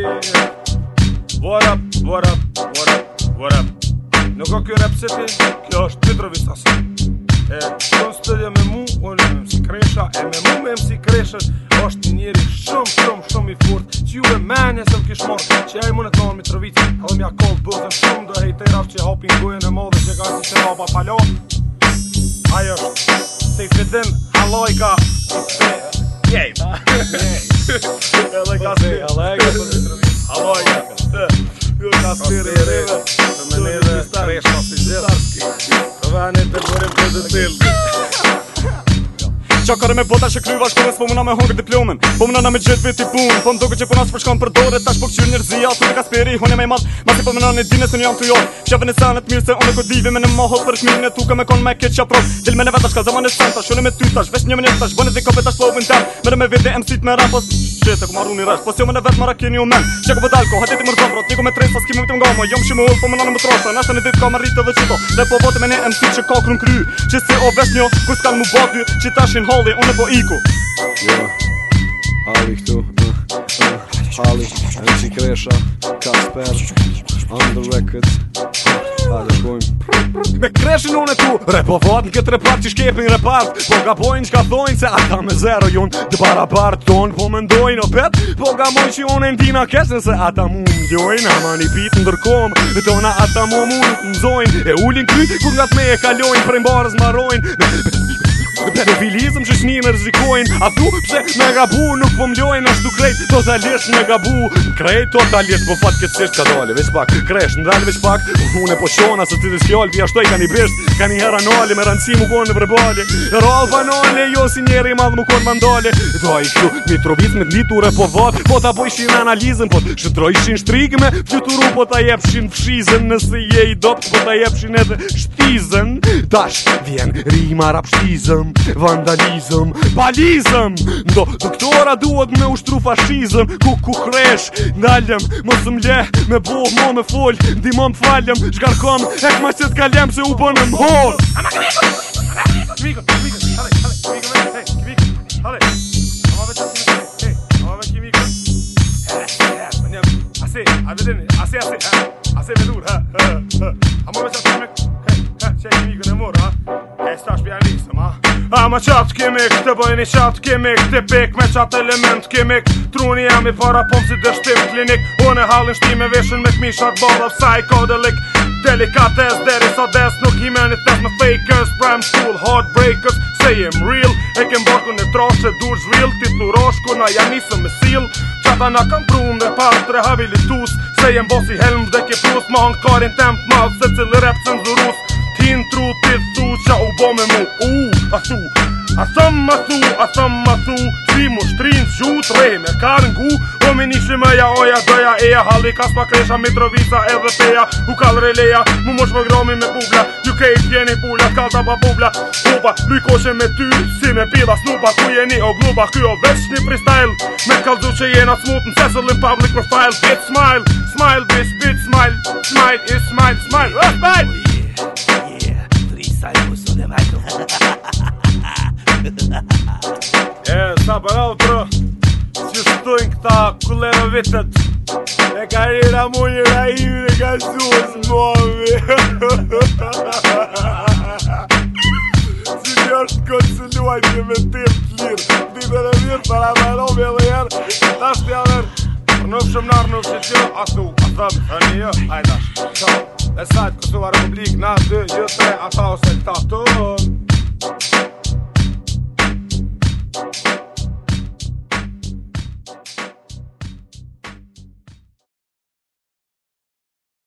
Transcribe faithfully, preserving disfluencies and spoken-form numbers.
What up, what up, what up, what up. Nuk o kjo rap city, kjo është Mitrovica City. E në studio me mu, unë me M C Kresha. E me mu me M C Kresha është njeri shumë, shumë, shumë i fort, që juve menje se më kish marrë, që ja i mune të në Mitrovica. Edhe mja kollë bëzën shumë dhe hejterat që hapin gojën e madhe që ka si që raba palo. Ajo është se i fedin halajka jej. Edhe ka si halajka jo ka spiri e reve të meneve Kresha si gjitharski të venit të bërim të dëtilë. Qakare me bota që kryva shkollës, po mëna me hongër diplomen, po mëna na me gjithë veti punë, po mdoke që po nas përshkon për dore, tash po këqyr njërzia, tu me ka speri, hone me i madh, ma si po mëna në dinës unë jam të jorë, shëve në sanet mirë se unë e kodive me në mahot për shmirin e tuka me kon me keq qaprov, dil me në vetash ka zaman e santa, shune me ty tash, vesh një minit tash, bënë dhe kope tash po uvin tem, mërë me vete emsit me rap, pos shete ku marru një rash, pos jo me në vet mara keni u men, që ku vëdalko, hatiti mërë zombrot, niko me tres, pas kimi vitim gamo, jom shumë ull, po mëna në më trosha, nashtë në dit ka marrit edhe qito, dhe po vote me një M C që ka krun kry, që si o vesh një, ku s'kan mu batu, që tashin halli, unë po iku. Jo, Ali këtu, uh, uh, Ali, M C Kresha, Kasper, on the record. Hajde shkojmë. Me Kreshin unë e tu, repovat në këtë repart që shkepin repart, po ka bojnë që ka thojnë se ata me zero jonë dë barabart tonë, po me ndojnë o pet, po ka mojnë që unë e ndina kesën se ata mu më ndjojnë, ama një pit në ndërkom, e tona ata mu mu nuk më zojnë, e ullin kry, kur nga të me e kalojnë, prej mbarës marojnë, pedofilizm që shni me rëzikojnë, a tu pse me gabu nuk po mlojnë, ashtu krejt totalisht me gabu, krejt totalisht po fat këtësisht ka dole, veç pak, Kresh, ndalë veç pak, unë e po shona se ti të shjallë, vja shtoj ka një brisht, ka një hera nali, me rëndësi mu konë në vërbali, rral banale, jo si njeri madhë mu konë mandale, do i kështu, Mitrovic me t'niture po vat, po ta bojshin analizën, po shëndrojshin shtrigme, fjuturu po ta jepshin fshizën, nëse je i dopt, po ta jepshin edhe shtizën, tash vjen rima rapshtizëm, vandalizëm, balizëm, ndo doktora duhet me ushtru fashizëm, ku ku Kresh, ndaljem, mos m'le, me boh, mo me fol, ndimon faljem, shkarkom, ek ma që t'kaljem se u bënë më hol. Ama kimiko, kimiko, kimiko, hale, hale, kimiko, hej, kimiko, hale, ama veç asime, hej, ama veç kimiko, he, he, ase, a vedeni, ase, ase, ase vedur, he, he, he, ama veç asime, he, he, që e kimiko në mor, ha, e stash për janë lisëm, ha. Ama qatë kemik, të bëjni qatë kemik, të pik me qatë element kemik, truni jam i para pom si dërshtim klinik, unë e halin shtime veshën me kmishat bada psychedelic, delikates deri sa des nuk i menit thes me fakers, prime school heartbreakers, say I'm real, e kem barku në trash që dur zhvill, ti të roshku na jam nisëm me sil, qata na kam prun dhe part rehabilitus, say I'm bossy helm dhe ke plus, ma hangë karin temp mal, se cilë rap cenzurus, tin tru ti thu qa u bo me mu, u, a thu, a thëm a thu, a thëm a thu, si mu shtrin gjut, rej me karën gu, o me nishë me ja oja, doja eja, halli Kaspa Kresha, Mitrovica edhe peja, u kall releja, mu mosh më gromi me bubla, ju kejt jeni pula, kalta pa bubla, upa, luj koshe me ty, si me pila snupa, ku jeni o gluba, kjo veç një freestyle, me kallzu që jena smut, në Cecil in public profile, bitch smile, smile bitch, bitch smile, smile is smile, smile, uh, smile! E, sa për outro, që shtojnë këta kullero vitet, e karira mu një raimi dhe ka suës movi. Si një është konsiluaj që me tim të lirë, ditën e mirë, para maromi edhe jerë, tash të javer, nuk shumë narë nuk që që, asu, a thëmë, e një, ajdash, qau, e sajtë Kosova Republik, na, dy, një, tre, ata ose këta të